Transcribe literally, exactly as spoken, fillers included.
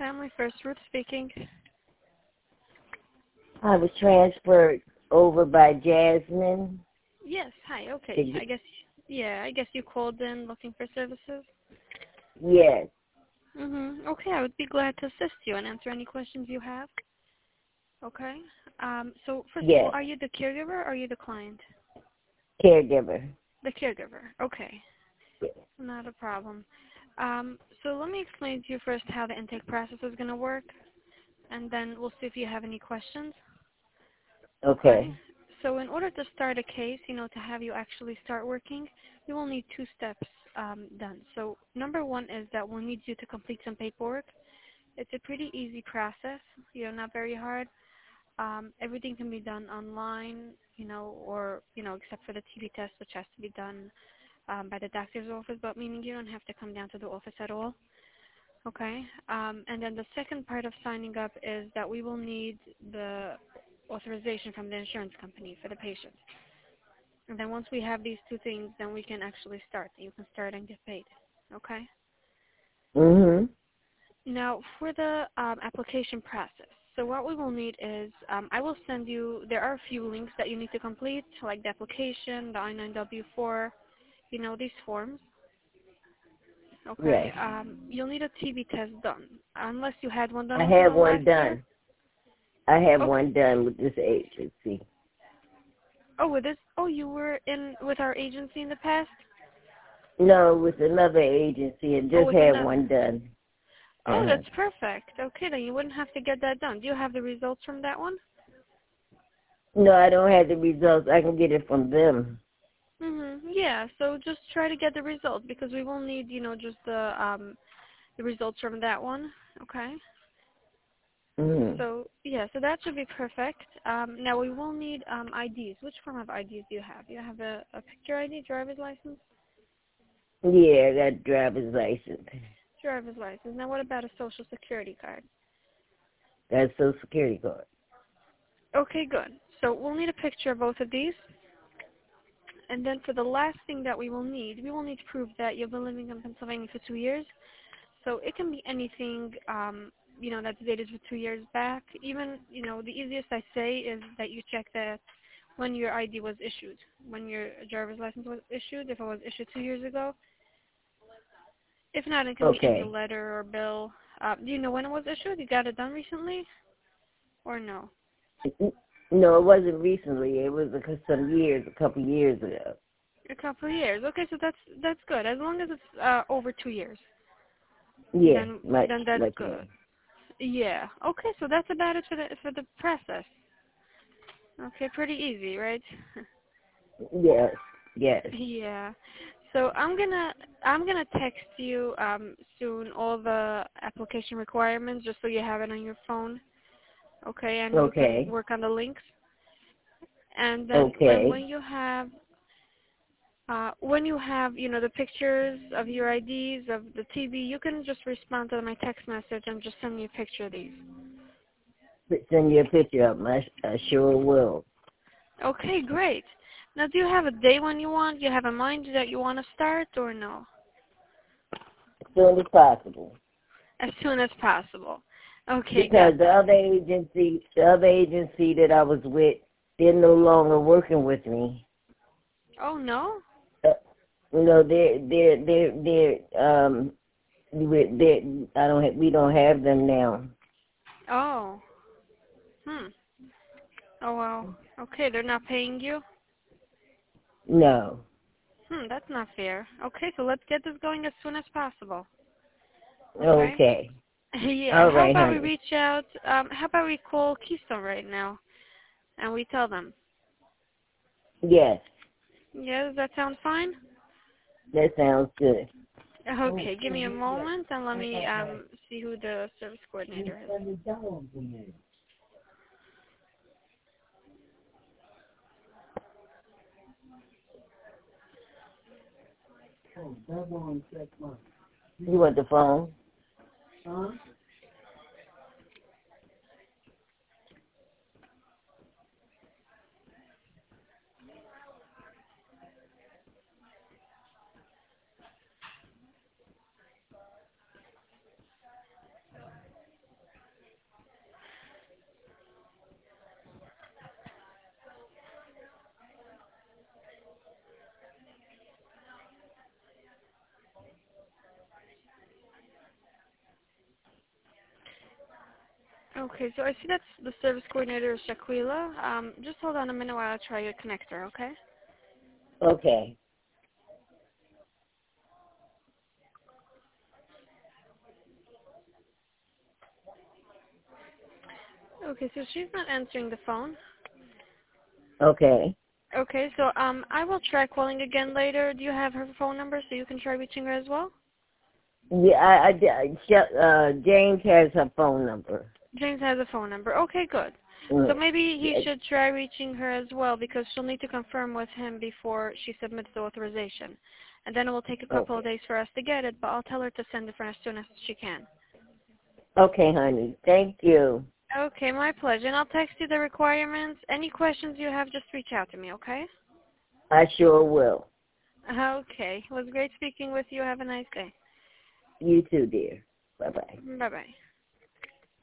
Family First, Ruth speaking. I was transferred over by Jasmine. Yes, hi, okay. Did you? I guess, yeah, I guess you called in looking for services? Yes, Mm-hmm. Okay, I would be glad to assist you and answer any questions you have. Okay. Um, so, first of all, yes, are you the caregiver or are you the client? caregiver. The caregiver, okay. Yes. Not a problem. Um, so let me explain to you first how the intake process is going to work, and then we'll see if you have any questions. Okay. Okay. So in order to start a case, you know, to have you actually start working, you will need two steps um, done. So number one is that we'll need you to complete some paperwork. It's a pretty easy process, you know, not very hard. Um, everything can be done online, you know, or, you know, except for the T B test, which has to be done um, by the doctor's office, but meaning you don't have to come down to the office at all. Okay. Um, and then the second part of signing up is that we will need the authorization from the insurance company for the patient. And then once we have these two things, then we can actually start. You can start and get paid. Okay? Mhm. Now, for the um, application process, so what we will need is um, I will send you, there are a few links that you need to complete, like the application, the I nine W four, you know, these forms. Okay? Yes. Um, you'll need a T B test done, unless you had one I done within the have one last year. done. I have Okay. one done with this agency. Oh, with this, oh, you were in with our agency in the past? No, with another agency and Oh, just with had another. one done. Oh, Uh-huh. that's perfect. Okay, then you wouldn't have to get that done. Do you have the results from that one? No, I don't have the results. I can get it from them. Mhm. Yeah. So just try to get the results because we will need, you know, just the um the results from that one. Okay. Mhm. So yeah, so that should be perfect. Um, now we will need um I Ds. Which form of I Ds do you have? You have a, a picture I D, driver's license, Yeah, I got driver's license. driver's license. Now what about a social security card? Got social security card. Okay, good. So we'll need a picture of both of these. And then for the last thing that we will need, we will need to prove that you've been living in Pennsylvania for two years. So it can be anything, um, you know, that's dated for two years back. Even, you know, the easiest I say is that you check that when your I D was issued, when your driver's license was issued, if it was issued two years ago. If not, it can be any Okay. letter or bill. Uh, do you know when it was issued? You got it done recently or no? No, it wasn't recently. It was a, some years, a couple years ago. A couple of years. Okay, so that's that's good. As long as it's uh, over two years, Yeah, then much, then that's much more. good. Yeah. Okay, so that's about it for the for the process. Okay, pretty easy, right? Yes, yes. Yeah. So I'm gonna I'm gonna text you um soon all the application requirements just so you have it on your phone. Okay, and you can Okay, work on the links. And then when okay, when you have uh when you have, you know, the pictures of your I Ds of the T V, you can just respond to my text message and just send me a picture of these. send you a picture of them. I, I sure will. Okay, great. Now, do you have a day when you want? Do you have a mind that you want to start or no? As soon as possible. As soon as possible. Okay, Because got the that. other agency, the other agency that I was with, they're no longer working with me. Oh, no? Uh, you know, they're, they're, they're, they're, um, we're, they're, I don't have, we don't have them now. Oh. Hmm. Oh, well. Okay, they're not paying you? No. Hmm, that's not fair. Okay, so let's get this going as soon as possible. Okay? Okay. Yeah, All how right, about we honey. reach out, um, how about we call Keystone right now and we tell them? Yes, Yeah, does that sound fine? that sounds good. Okay, give me a moment and let me um see who the service coordinator is. You want the phone? Okay, so I see that's the service coordinator, Shaquila. Um, just hold on a minute while I try to connect her, okay? Okay. Okay, so she's not answering the phone. Okay. Okay, so um, I will try calling again later. Do you have her phone number so you can try reaching her as well? Yeah, I, I, I- uh, James has her phone number. James has a phone number. Okay, good. So Mm. maybe he Yeah. should try reaching her as well because she'll need to confirm with him before she submits the authorization. And then it will take a couple of Okay. days for us to get it, but I'll tell her to send it for as soon as she can. Okay, honey. Thank you. Okay, my pleasure. And I'll text you the requirements. Any questions you have, just reach out to me, okay? I sure will. Okay. It was great speaking with you. Have a nice day. You too, dear. Bye-bye. Bye-bye.